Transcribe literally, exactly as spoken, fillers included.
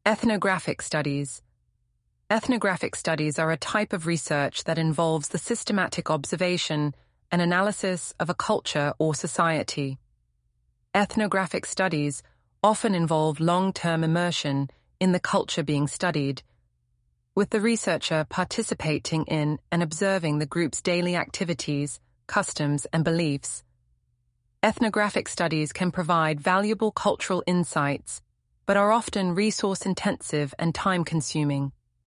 Ethnographic studies. Ethnographic studies are a type of research that involves the systematic observation and analysis of a culture or society. Ethnographic studies often involve long-term immersion in the culture being studied, with the researcher participating in and observing the group's daily activities, customs, and beliefs. Ethnographic studies can provide valuable cultural insights, but are often resource-intensive and time-consuming.